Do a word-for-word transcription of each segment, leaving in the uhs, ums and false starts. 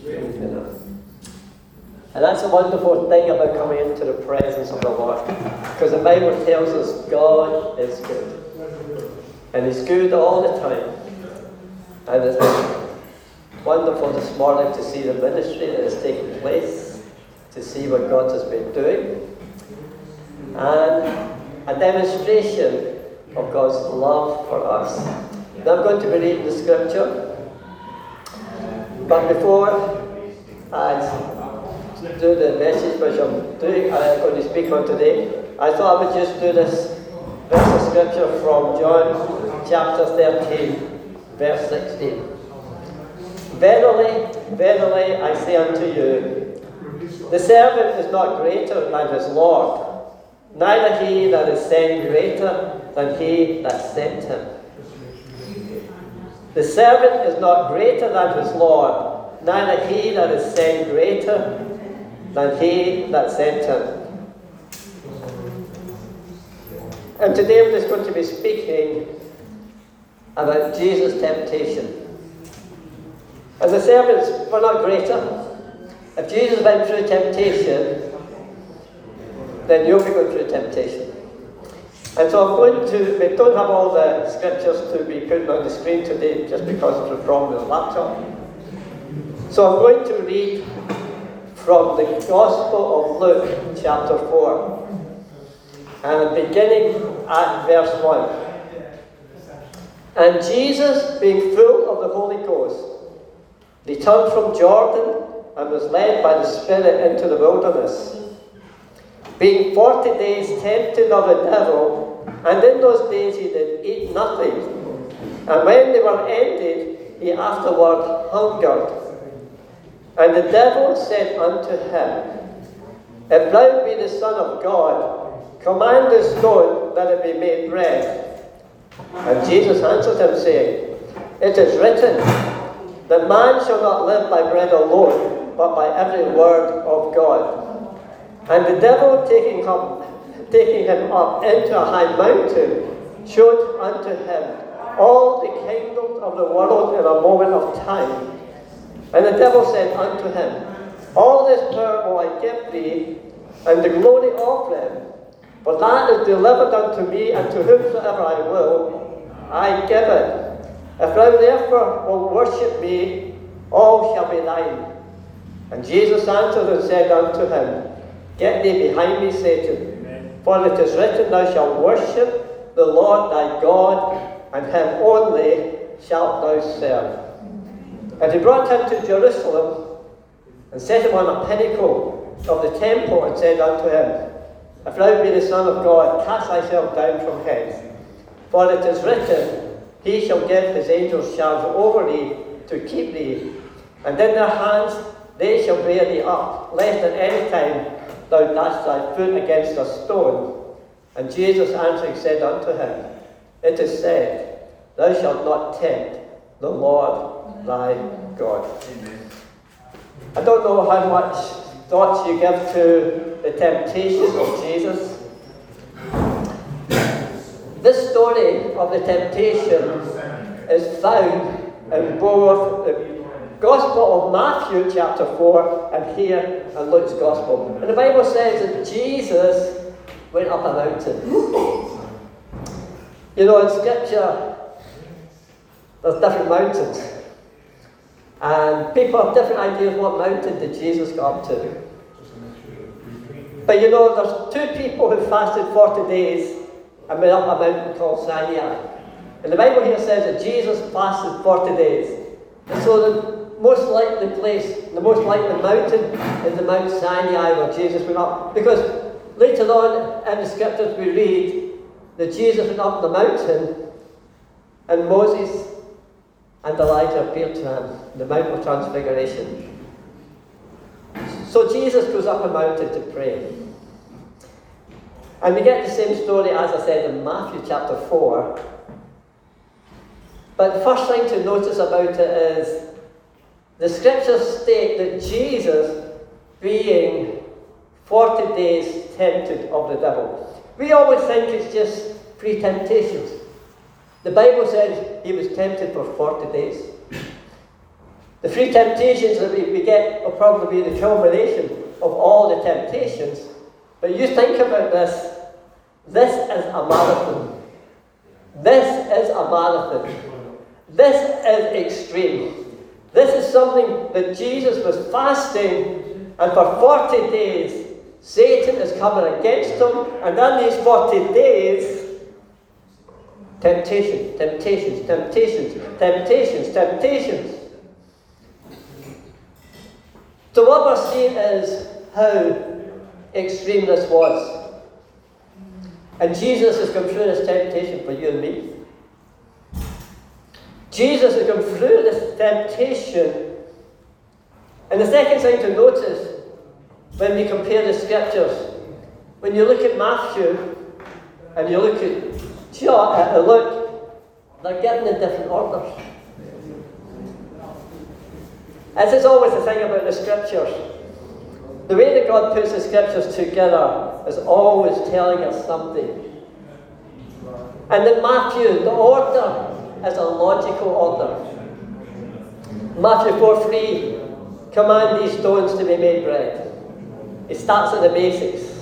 You know. And that's a wonderful thing about coming into the presence of the Lord. Because the Bible tells us God is good. And He's good all the time. And it's wonderful this morning to see the ministry that is taking place, to see what God has been doing, and a demonstration of God's love for us. Now I'm going to be reading the scripture, but before I do the message which I'm doing, I'm going to speak on today, I thought I would just do this verse of scripture from John chapter thirteen, verse sixteen. Verily, verily, I say unto you, the servant is not greater than his Lord, neither he that is sent greater than he that sent him. The servant is not greater than his Lord, neither he that is sent greater than he that sent him. And today I'm just going to be speaking about Jesus' temptation. As the servants were not greater. If Jesus went through temptation, then you'll be going through temptation. And so I'm going to, we don't have all the scriptures to be put on the screen today just because of the problem with the laptop. So I'm going to read from the Gospel of Luke, chapter four, and beginning at verse one. And Jesus, being full of the Holy Ghost, returned from Jordan and was led by the Spirit into the wilderness, being forty days tempted of the devil, and in those days he did eat nothing. And when they were ended, he afterward hungered. And the devil said unto him, If thou be the Son of God, command this stone that it be made bread. And Jesus answered him, saying, It is written, that man shall not live by bread alone, but by every word of God. And the devil, taking him, taking him up into a high mountain, showed unto him all the kingdoms of the world in a moment of time. And the devil said unto him, All this power will I give thee, and the glory of them. For that is delivered unto me, and to whomsoever I will, I give it. If thou therefore wilt worship me, all shall be thine. And Jesus answered and said unto him, Get thee behind me, Satan, Amen. For it is written, Thou shalt worship the Lord thy God, and him only shalt thou serve. And he brought him to Jerusalem, and set him on a pinnacle of the temple, and said unto him, If thou be the Son of God, cast thyself down from hence. For it is written, He shall give his angels charge over thee, to keep thee, and in their hands they shall bear thee up, lest at any time thou dash thy foot against a stone. And Jesus answering said unto him, It is said, Thou shalt not tempt the Lord thy God. Amen. I don't know how much thoughts you give to the temptations of Jesus. This story of the temptation is found in both the Gospel of Matthew chapter four and here in Luke's Gospel. And the Bible says that Jesus went up a mountain. You know, in Scripture, there's different mountains. And people have different ideas what mountain did Jesus go up to. But you know, there's two people who fasted forty days and went up a mountain called Sinai. And the Bible here says that Jesus fasted forty days. And so the most likely place, the most likely mountain is the Mount Sinai where Jesus went up. Because later on in the scriptures we read that Jesus went up the mountain and Moses and Elijah appeared to him, the Mount of Transfiguration. So Jesus goes up a mountain to pray. And we get the same story, as I said, in Matthew chapter four. But the first thing to notice about it is the scriptures state that Jesus, being forty days tempted of the devil. We always think it's just three temptations. The Bible says he was tempted for forty days. The three temptations that we, we get will probably be the culmination of all the temptations. But you think about this. This is a marathon. This is a marathon. This is extreme. This is something that Jesus was fasting, and for forty days, Satan is coming against him, and in these forty days, temptation, temptations, temptations, temptations, temptations. So what we're seeing is how extreme this was. And Jesus has come through this temptation for you and me. Jesus has come through this temptation. And the second thing to notice when we compare the scriptures, when you look at Matthew and you look at John, uh, Luke, they're given in different orders. This is always the thing about the scriptures. The way that God puts the scriptures together is always telling us something. And in Matthew, the order is a logical order. Matthew four three, command these stones to be made bread. He starts at the basics.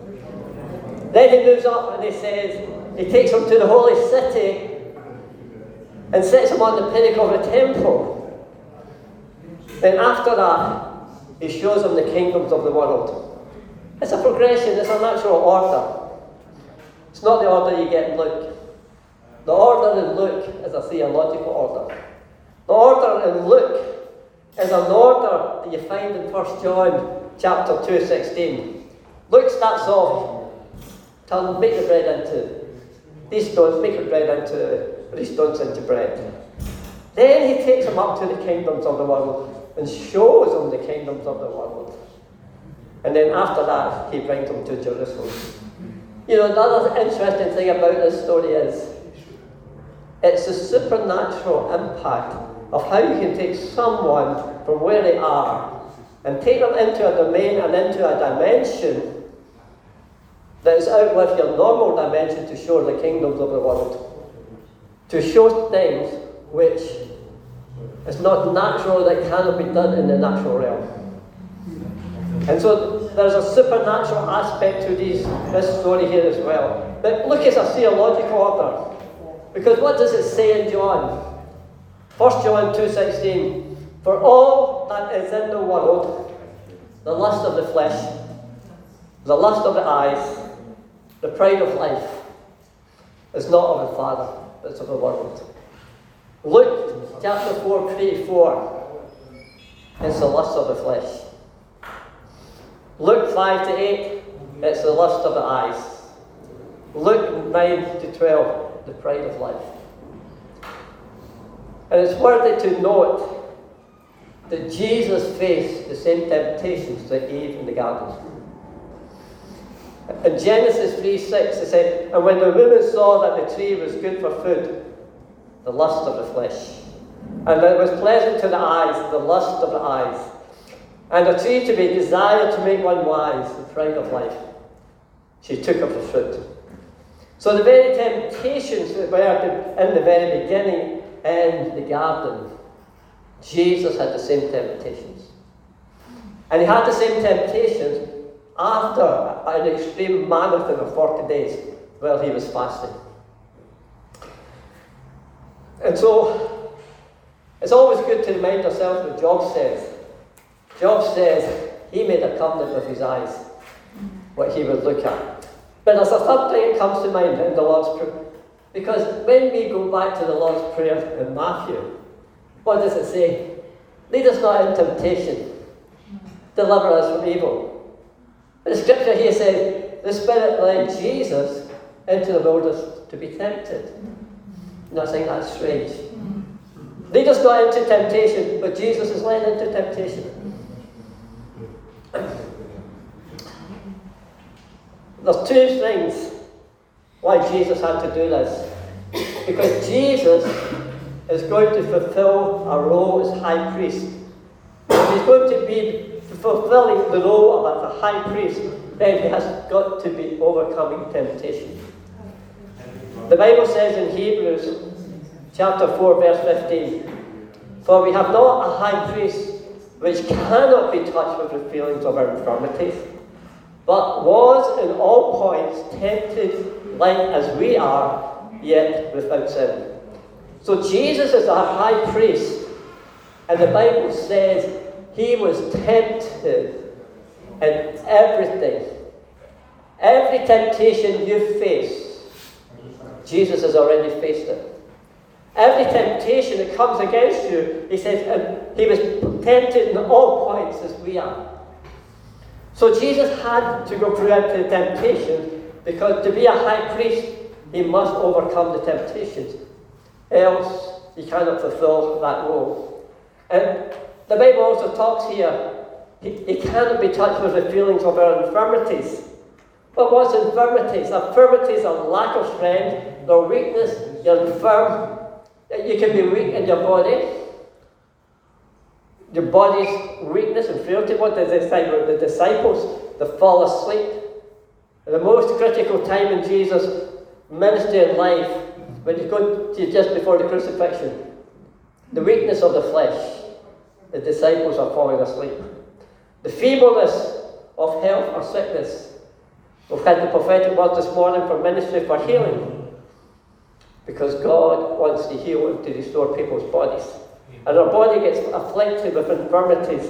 Then he moves up and he says, he takes them to the holy city and sets them on the pinnacle of the temple. Then after that, he shows them the kingdoms of the world. It's a progression, it's a natural order. It's not the order you get in Luke. The order in Luke is a theological order. The order in Luke is an order that you find in First John chapter two sixteen. Luke starts off, tell them, make the bread into these stones, make the bread into these stones into bread. Then he takes them up to the kingdoms of the world and shows them the kingdoms of the world. And then after that, he brings them to Jerusalem. You know, the other interesting thing about this story is it's the supernatural impact of how you can take someone from where they are and take them into a domain and into a dimension that is out with your normal dimension to show the kingdoms of the world. To show things which is not natural, that cannot be done in the natural realm. And so there's a supernatural aspect to these, this story here as well. But look, it's a theological order. Because what does it say in John? First John two sixteen, for all that is in the world, the lust of the flesh, the lust of the eyes, the pride of life, is not of the Father, but it's of the world. Luke chapter four, three, four, it's the lust of the flesh. Luke five to eight, it's the lust of the eyes. Luke nine to twelve, the pride of life. And it's worthy to note that Jesus faced the same temptations that Eve in the garden. In Genesis three six, it said, and when the woman saw that the tree was good for food, the lust of the flesh, and that it was pleasant to the eyes, the lust of the eyes, and a tree to be desired to make one wise, the pride of life, she took of the fruit. So the very temptations that were in the very beginning in the garden, Jesus had the same temptations. And he had the same temptations after an extreme marathon of forty days while he was fasting. And so, it's always good to remind ourselves what Job says. Job says he made a covenant with his eyes, what he would look at. But there's a third thing that comes to mind in the Lord's Prayer. Because when we go back to the Lord's Prayer in Matthew, what does it say? Lead us not in temptation, deliver us from evil. But the scripture here says, the Spirit led Jesus into the wilderness to be tempted. I'm not saying that's strange. Lead us not into temptation, but Jesus is led into temptation. There's two things why Jesus had to do this. Because Jesus is going to fulfill a role as high priest. If he's going to be fulfilling the role of a high priest, then he has got to be overcoming temptation. The Bible says in Hebrews chapter four, verse fifteen, For we have not a high priest which cannot be touched with the feelings of our infirmities, but was in all points tempted like as we are, yet without sin. So Jesus is our high priest, and the Bible says he was tempted in everything. Every temptation you face, Jesus has already faced it. Every temptation that comes against you, he says, and he was tempted in all points as we are. So Jesus had to go through into the temptation, because to be a high priest, he must overcome the temptations. Else, he cannot fulfill that role. And the Bible also talks here, he, he cannot be touched with the feelings of our infirmities. But what's infirmities? Infirmities are lack of strength, their weakness, you're infirm. You can be weak in your body. Your body's weakness and frailty. What did they say about the disciples? They fall asleep. At the most critical time in Jesus' ministry and life, when you go to just before the crucifixion, the weakness of the flesh, the disciples are falling asleep. The feebleness of health or sickness. We've had the prophetic word this morning for ministry for healing. Because God wants to heal and to restore people's bodies. And our body gets afflicted with infirmities.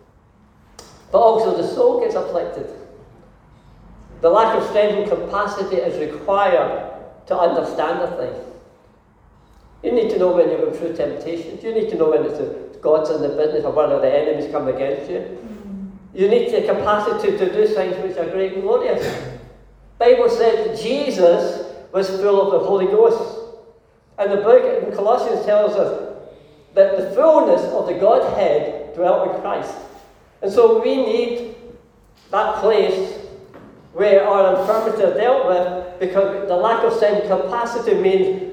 But also the soul gets afflicted. The lack of strength and capacity is required to understand a thing. You need to know when you're going through temptations. You need to know when it's a, God's in the business or whether the enemies come against you. You need the capacity to do things which are great and glorious. The Bible says Jesus was full of the Holy Ghost. And the book in Colossians tells us that the fullness of the Godhead dwelt in Christ. And so we need that place where our infirmities are dealt with, because the lack of same capacity means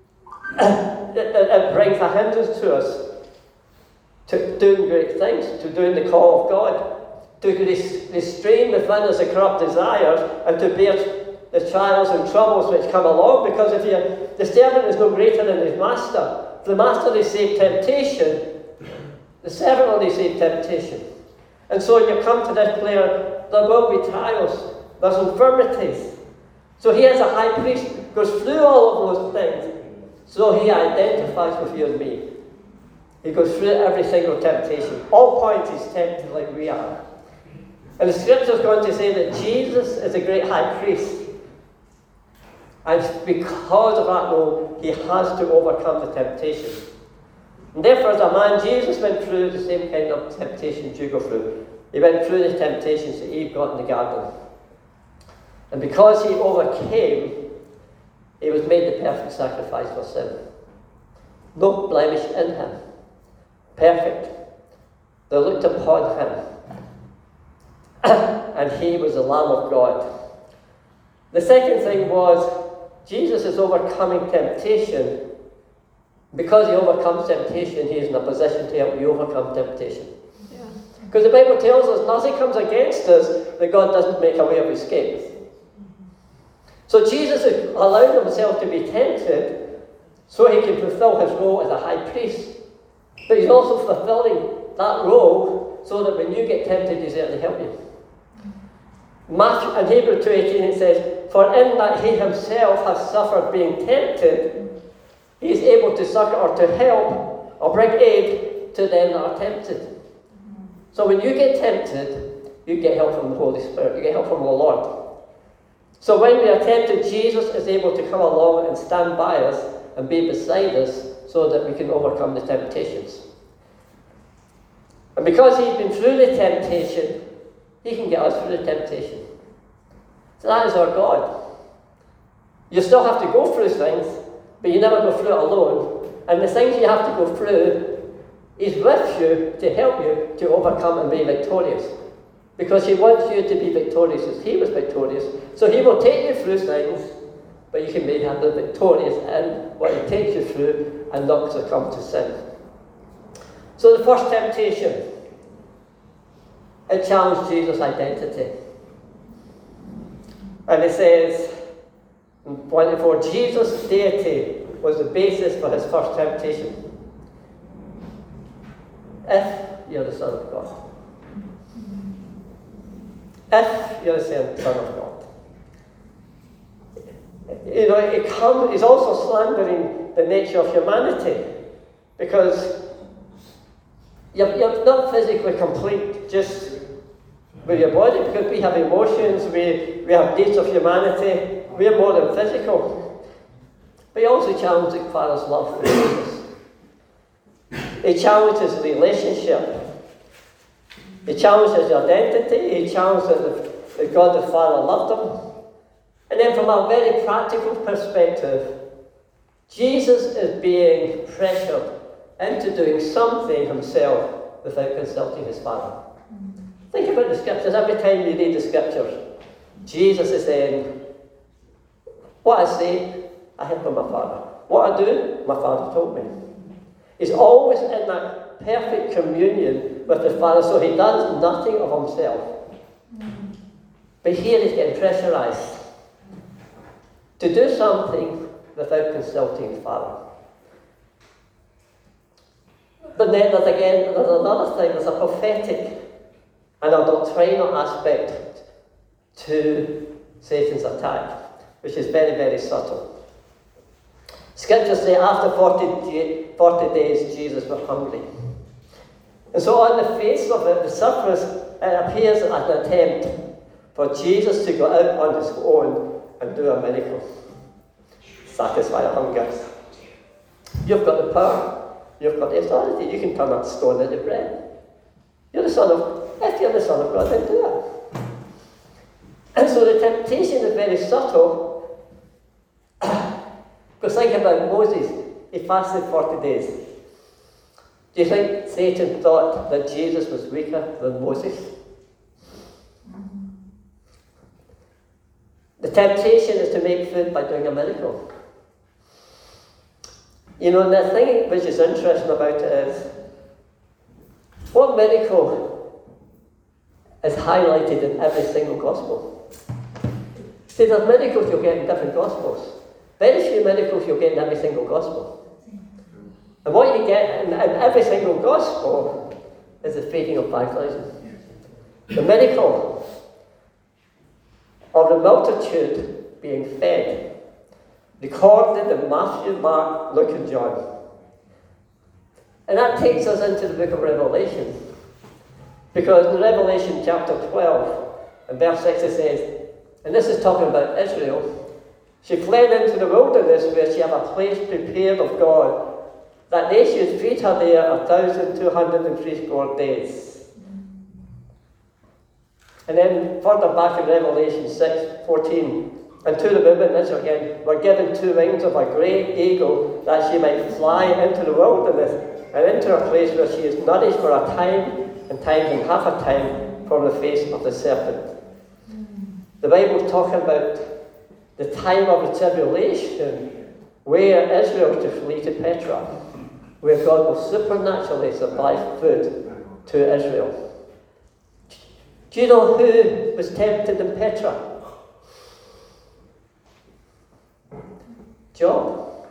it, it, it brings a hindrance to us to doing great things, to doing the call of God, to restrain within us the corrupt desires, and to bear the trials and troubles which come along. Because if you, the servant is no greater than his master. If the master receives temptation, the servant will receive temptation. And so when you come to this place, there will be trials, there's infirmities. So he as a high priest goes through all of those things. So he identifies with you and me. He goes through every single temptation. All points he's tempted like we are. And the scripture is going to say that Jesus is a great high priest. And because of that role, he has to overcome the temptation. And therefore, as a man, Jesus went through the same kind of temptations you go through. He went through the temptations that Eve got in the garden. And because he overcame, he was made the perfect sacrifice for sin. No blemish in him. Perfect. They looked upon him. And he was the Lamb of God. The second thing was, Jesus is overcoming temptation. Because he overcomes temptation, he is in a position to help you overcome temptation. Yeah. Because the Bible tells us nothing comes against us that God doesn't make a way of escape. So Jesus is allowing himself to be tempted so he can fulfill his role as a high priest. But he's also fulfilling that role so that when you get tempted, he's there to help you. Matthew, in Hebrews two eighteen it says, "For in that he himself has suffered being tempted, he is able to succor or to help or bring aid to them that are tempted." So when you get tempted, you get help from the Holy Spirit. You get help from the Lord. So when we are tempted, Jesus is able to come along and stand by us and be beside us so that we can overcome the temptations. And because he's been through the temptation, he can get us through the temptation. So that is our God. You still have to go through things, but you never go through it alone. And the things you have to go through, he's with you to help you to overcome and be victorious. Because he wants you to be victorious as he was victorious. So he will take you through things, but you can be victorious in what he takes you through and not succumb to sin. So the first temptation, it challenged Jesus' identity. And it says in twenty-four, Jesus' deity was the basis for his first temptation. if you're the Son of God. If you're the Son of God. You know, it comes, it's also slandering the nature of humanity, because you're, you're not physically complete just with your body, because we have emotions, we, we have needs of humanity, we are more than physical. But he also challenges Father's love for Jesus. He challenges relationship. He challenges identity. He challenges that, that God the Father loved him. And then from a very practical perspective, Jesus is being pressured into doing something himself without consulting his Father. Think about the scriptures. Every time you read the scriptures, Jesus is saying, what I say, I heard from my Father. What I do, my Father told me. He's always in that perfect communion with the Father, so he does nothing of himself. But here he's getting pressurized to do something without consulting his Father. But then there's again, there's another thing, there's a prophetic and a doctrinal aspect to Satan's attack, which is very, very subtle. Scriptures say after forty, forty days, Jesus was hungry. And so on the face of it, the surface, it appears as an attempt for Jesus to go out on his own and do a miracle. Satisfy a hunger. You've got the power. You've got the authority. You can turn that stone into bread. You're the Son of, if you're the Son of God, then do it. And so the temptation is very subtle. Because think about Moses. He fasted forty days. Do you think Satan thought that Jesus was weaker than Moses? The temptation is to make food by doing a miracle. You know, and the thing which is interesting about it is, what miracle is highlighted in every single gospel? See, there's miracles you'll get in different gospels. Very few miracles you'll get in every single gospel. And what you get in, in every single gospel is the feeding of five thousand. The miracle of the multitude being fed, recorded in Matthew, Mark, Luke, and John. And that takes us into the book of Revelation. Because in Revelation chapter twelve, and verse six, it says, and this is talking about Israel, she fled into the wilderness where she had a place prepared of God, that they should feed her there a thousand two hundred and threescore days. And then further back in Revelation six fourteen, and to the women, this again, were given two wings of a great eagle, that she might fly into the wilderness and into a place where she is nourished for a time and times and half a time from the face of the serpent. The Bible is talking about the time of the tribulation, where Israel is to flee to Petra, where God will supernaturally supply food to Israel. Do you know who was tempted in Petra? Job.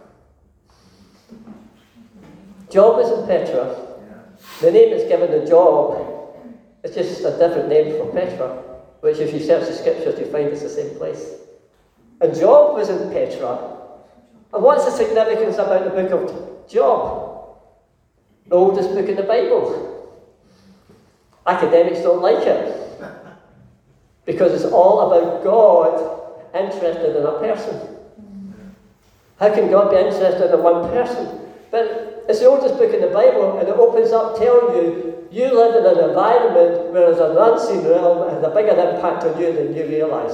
Job was in Petra. The name that's given to Job is just a different name for Petra, which if you search the scriptures you find it's the same place. And Job was in Petra. And what's the significance about the book of Job? The oldest book in the Bible. Academics don't like it, because it's all about God interested in a person. How can God be interested in one person? But it's the oldest book in the Bible, and it opens up telling you, you live in an environment where there's an unseen realm and has a bigger impact on you than you realise.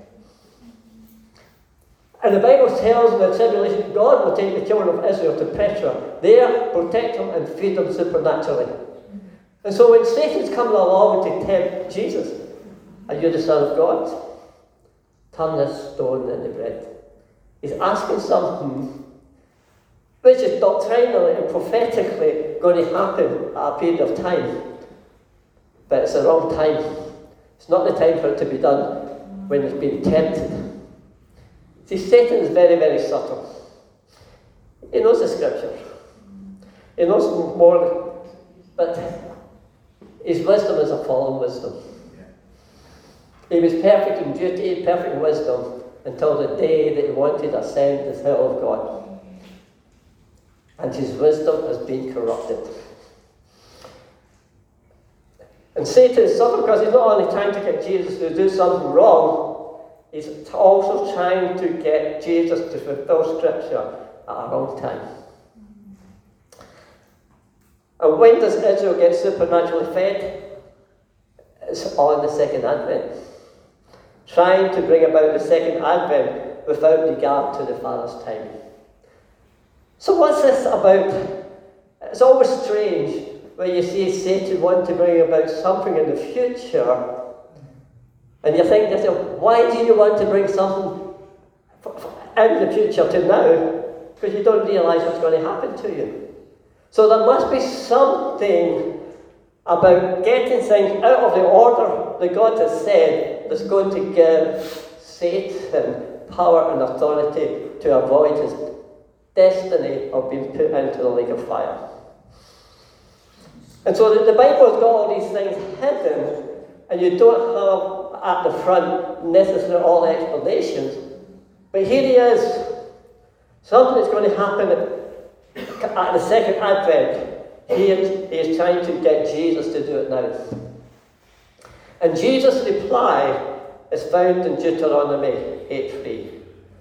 And the Bible tells in the tribulation, God will take the children of Israel to Petra, there protect them and feed them supernaturally. And so when Satan's coming along to tempt Jesus, are you the Son of God? Turn this stone into bread. He's asking something which is doctrinally and prophetically going to happen at a period of time. But it's the wrong time. It's not the time for it to be done when it's been tempted. See, Satan is very, very subtle. He knows the scriptures. He knows more But his wisdom is a fallen wisdom. He was perfect in duty, perfect in wisdom, until the day that he wanted to ascend the hill of God. And his wisdom has been corrupted. And Satan is subtle because he's not only trying to get Jesus to do something wrong, he's also trying to get Jesus to fulfill Scripture at a wrong time. And when does Israel get supernaturally fed? It's on the second advent. Trying to bring about the second advent without regard to the Father's time. So what's this about? It's always strange when you see Satan want to bring about something in the future, and you think to yourself, why do you want to bring something in the future to now? Because you don't realise what's going to happen to you. So there must be something about getting things out of the order that God has said that's going to give Satan power and authority to avoid his destiny of being put into the lake of fire. And so the, the Bible has got all these things hidden, and you don't have at the front necessarily all the explanations. But here he is. Something is going to happen at, at the second advent. He is, he is trying to get Jesus to do it now. And Jesus' reply is found in Deuteronomy eight three.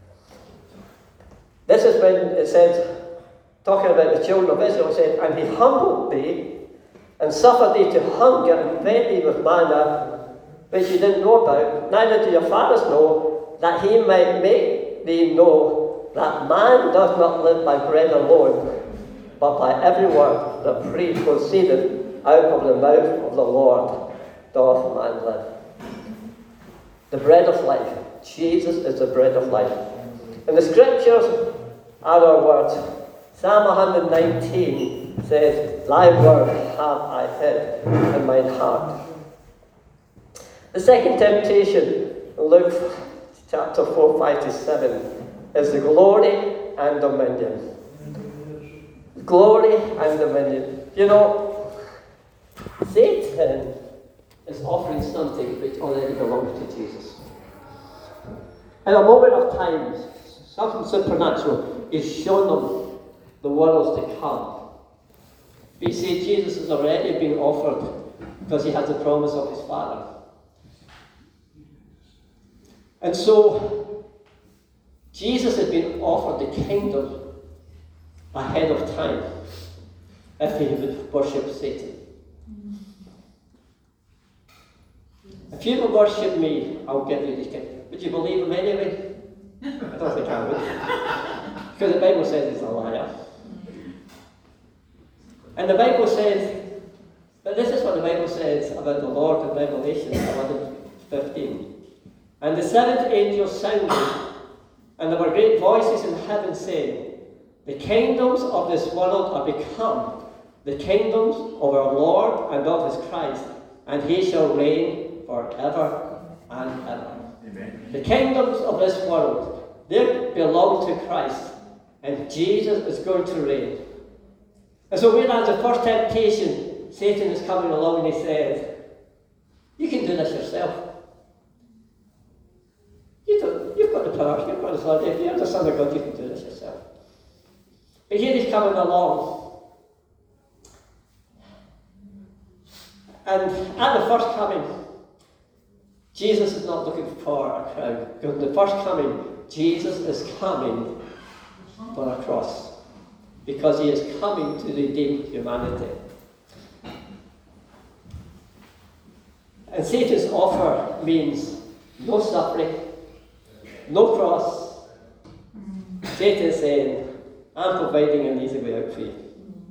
This is when it says, talking about the children of Israel, it said, and he humbled thee, and suffered thee to hunger, and fed thee with manna, which you didn't know about, neither do your fathers know, that he might make thee know that man does not live by bread alone, but by every word that proceedeth out of the mouth of the Lord doth man live. The bread of life. Jesus is the bread of life. And the scriptures are our words. Psalm one nineteen says, thy word have I hid in mine heart. The second temptation, Luke chapter four, five to seven, is the glory and dominion. Glory and dominion. You know, Satan is offering something which already belongs to Jesus. In a moment of time, something supernatural is shown them the worlds to come. We see Jesus is already being offered because he has the promise of his Father. And so, Jesus had been offered the kingdom ahead of time if he would worship Satan. If you will worship me, I'll give you the kingdom. Would you believe him anyway? I don't think I would. Because the Bible says he's a liar. And the Bible says, but this is what the Bible says about the Lord in Revelation eleven fifteen. And the seventh angel sounded, and there were great voices in heaven saying, the kingdoms of this world are become the kingdoms of our Lord and of his Christ, and he shall reign forever and ever. Amen. The kingdoms of this world, they belong to Christ, and Jesus is going to reign. And so whereas the first temptation, Satan is coming along and he says, you can do this yourself. You don't, you've got the power, you've got the authority. If you're the Son of God, you can do this yourself. But here he's coming along. And at the first coming, Jesus is not looking for a crown. Because in the first coming, Jesus is coming for a cross. Because he is coming to redeem humanity. And Satan's offer means no suffering, no cross. Satan is saying, I'm providing an easy way out for you.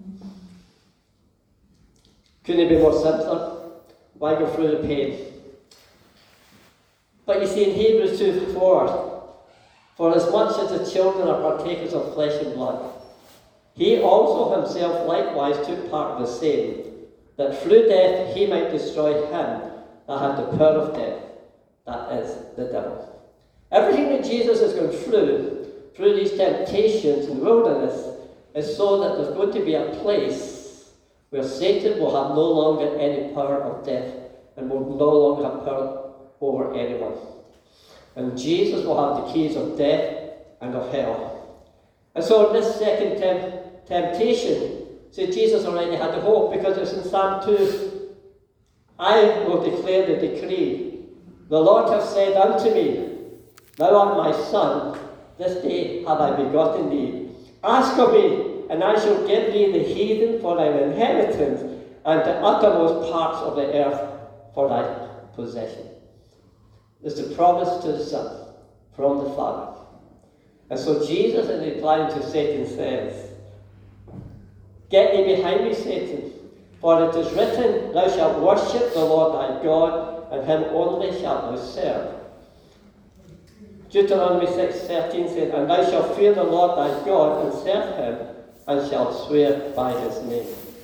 Couldn't it be more simpler? Why go through the pain? But you see in Hebrews two four, for as much as the children are partakers of flesh and blood, he also himself likewise took part of the same, that through death he might destroy him that had the power of death, that is, the devil. Everything that Jesus has gone through, through these temptations in the wilderness, is so that there's going to be a place where Satan will have no longer any power of death and will no longer have power over anyone. And Jesus will have the keys of death and of hell. And so in this second temp- temptation, see, Jesus already had the hope, because it's in Psalm two. I will declare the decree. The Lord hath said unto me, Thou art my son, this day have I begotten thee. Ask of me, and I shall give thee the heathen for thine inheritance, and the uttermost parts of the earth for thy possession. There's a promise to the Son from the Father. And so Jesus, in replying to Satan, says, Get thee behind me, Satan, for it is written, Thou shalt worship the Lord thy God, and him only shalt thou serve. Deuteronomy six thirteen says, And thou shalt fear the Lord thy God, and serve him, and shalt swear by his name.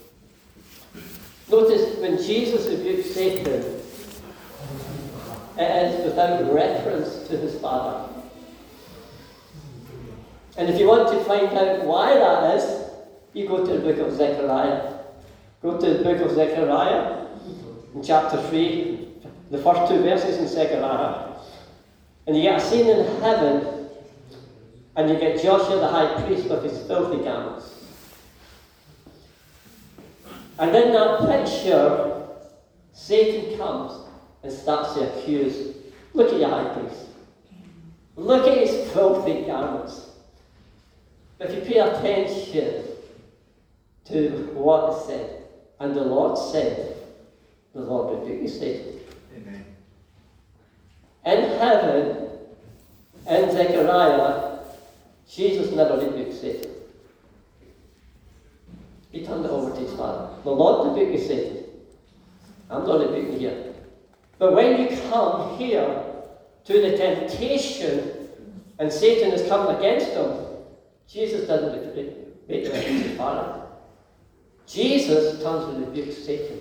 Notice, when Jesus rebukes Satan, it is without reference to his Father. And if you want to find out why that is, you go to the book of Zechariah. Go to the book of Zechariah, in chapter three, the first two verses in Zechariah. And you get a scene in heaven, and you get Joshua the high priest with his filthy garments. And in that picture, Satan comes and starts to accuse. Look at your high priest. Look at his filthy garments. But if you pay attention to what is said, and the Lord said, the Lord rebuked you, Satan. Amen. In heaven, in Zechariah, Jesus never rebuked Satan. He turned it over to his Father. The Lord rebuked you, Satan. I'm not rebuking you here. But when you come here to the temptation, and Satan is coming against him, Jesus doesn't rebuke his Father. Jesus turns and rebukes Satan.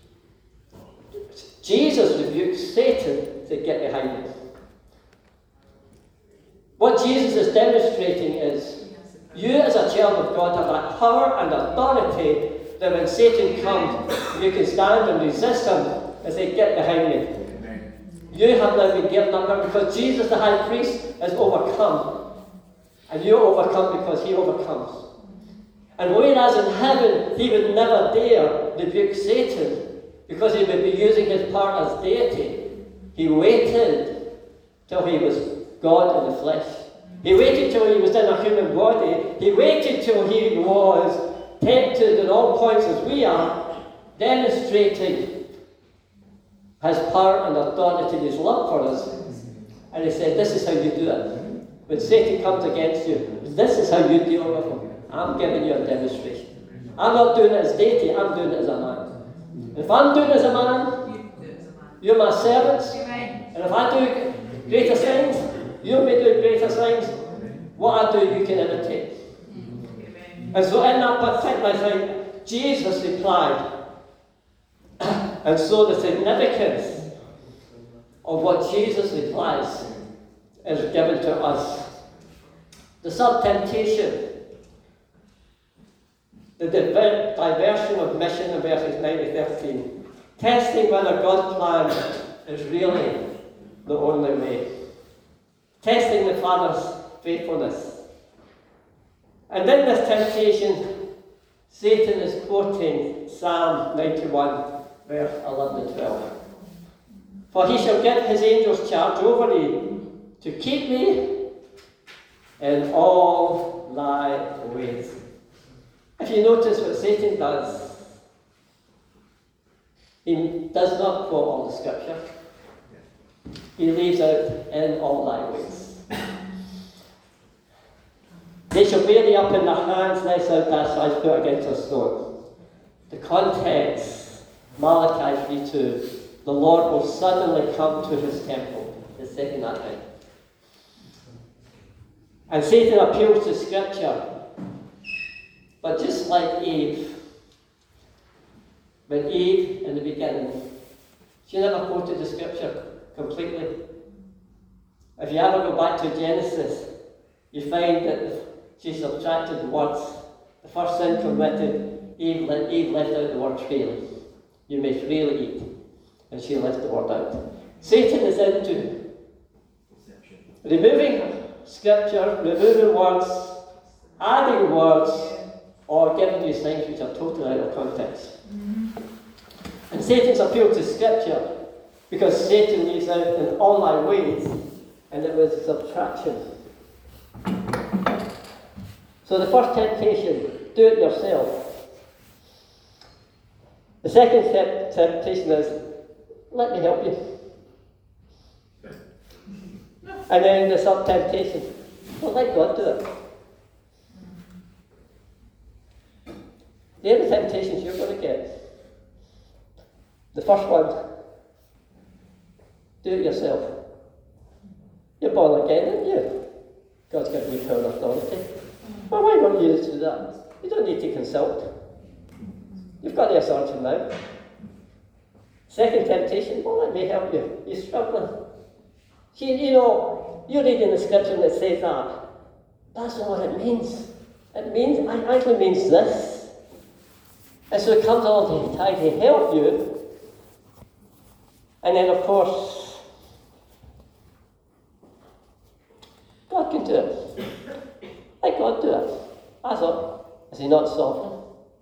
Jesus rebukes Satan to get behind him. What Jesus is demonstrating is, you as a child of God have that power and authority that when Satan comes, you can stand and resist him and say, Get behind me. Amen. You have now been given that power because Jesus the high priest has overcome. And you overcome because he overcomes. And whereas in heaven he would never dare rebuke Satan because he would be using his power as deity, he waited till he was God in the flesh. He waited till he was in a human body. He waited till he was tempted in all points as we are, demonstrating his power and authority and his love for us. And he said, This is how you do it. When Satan comes against you, this is how you deal with him. I'm giving you a demonstration. I'm not doing it as deity, I'm doing it as a man. If I'm doing it as a man, you're my servants. And if I do greater signs, you'll be doing greater signs. What I do, you can imitate. And so in that particular thing, Jesus replied. And so the significance of what Jesus replies is given to us. The sub-temptation, the diver- diversion of mission in verses nine to thirteen, testing whether God's plan is really the only way, testing the Father's faithfulness. And in this temptation, Satan is quoting Psalm ninety-one, verse eleven to twelve. For he shall give his angels charge over thee, to keep thee in all thy ways. If you notice what Satan does, he does not quote all the scripture. He leaves out in all thy ways. They shall bear thee up in their hands, lest thou dash thy foot against a stone. The context, Malachi three two, the Lord will suddenly come to his temple, the second advent. And Satan appeals to Scripture. But just like Eve, when Eve in the beginning, she never quoted the Scripture completely. If you ever go back to Genesis, you find that she subtracted words. The first sin committed, Eve, le- Eve left out the word freely. You may freely eat. And she left the word out. Satan is into removing scripture, removing words, adding words, or giving you things which are totally out of context. And Satan's appeal to scripture because Satan leaves out in all my ways, and it was subtraction. So the first temptation, do it yourself. The second temp- temptation is, let me help you. And then the third temptation, well, let God do it. They're the temptations you're going to get. The first one, do it yourself. You're born again, aren't you? God's given you power and authority. Well, why won't you do that? You don't need to consult. You've got the authority now. Second temptation, well, let me help you. You're struggling. See, you know, you're reading the scripture that says that. That's not what it means. It means, it actually means this. And so it comes along to try to help you. And then, of course, God can do it. Let God do it. That's all. Is he not sovereign?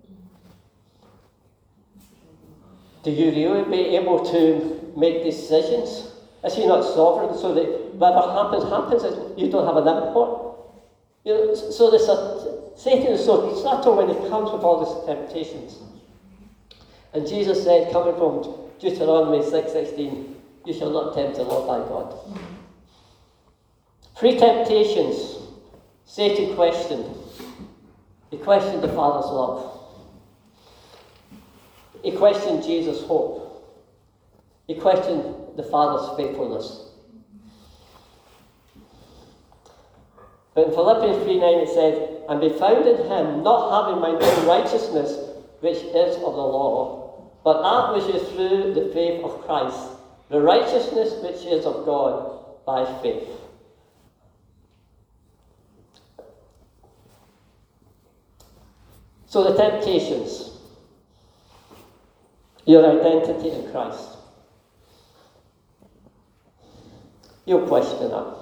Do you really be able to make decisions? Is he not sovereign so that whatever happens, happens, and you don't have an input? You know, so this, uh, Satan is so subtle when he comes with all these temptations. And Jesus said, coming from Deuteronomy six sixteen, you shall not tempt the Lord thy God. Three temptations Satan questioned. He questioned the Father's love. He questioned Jesus' hope. He questioned the Father's faithfulness. But in Philippians three nine it said, and be found in him, not having mine own righteousness, which is of the law, but that which is through the faith of Christ, the righteousness which is of God by faith. So the temptations. Your identity in Christ. You'll question that.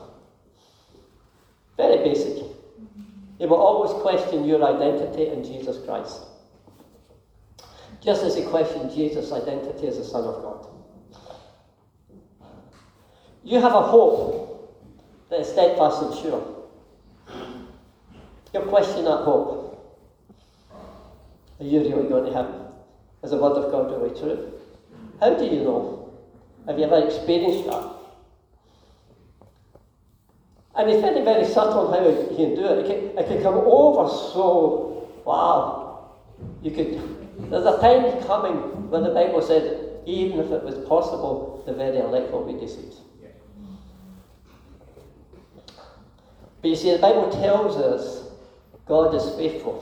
Very basic. You will always question your identity in Jesus Christ. Just as you question Jesus' identity as the Son of God. You have a hope that is steadfast and sure. You'll question that hope. Are you really going to heaven? Is the word of God really true? How do you know? Have you ever experienced that? And it's very, very subtle how you can do it. It can, it can come over so, wow. You could, there's a time coming when the Bible said, even if it was possible, the very elect will be deceived. But you see, the Bible tells us God is faithful.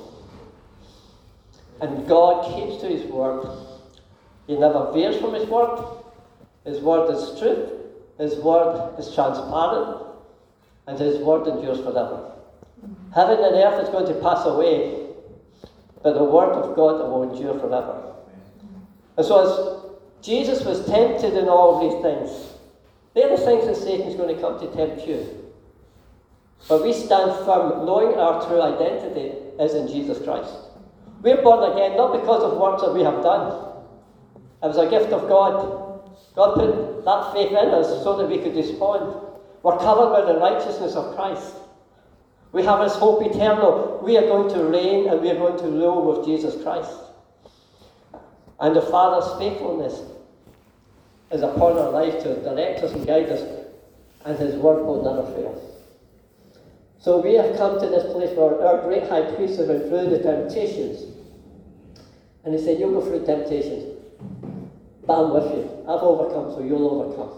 And God keeps to his word. He never veers from his word. His word is truth. His word is transparent. And his word endures forever. Heaven and earth is going to pass away, but the word of God will endure forever. And so as Jesus was tempted in all of these things, they're the things that Satan's going to come to tempt you. But we stand firm, knowing our true identity is in Jesus Christ. We're born again not because of works that we have done. It was a gift of God. God put that faith in us so that we could respond. We're covered by the righteousness of Christ. We have this hope eternal. We are going to reign and we are going to rule with Jesus Christ. And the Father's faithfulness is upon our life to direct us and guide us, and his word will never fail. So we have come to this place where our great high priest has went through the temptations. And he said, you'll go through temptations, but I'm with you. I've overcome, so you'll overcome.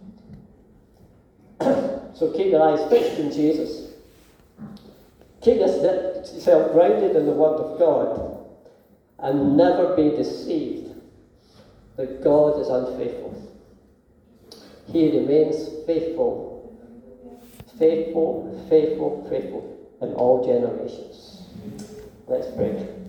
So keep your eyes fixed in Jesus. Keep yourself grounded in the Word of God. And never be deceived that God is unfaithful. He remains faithful. Faithful, faithful, faithful in all generations. Let's pray.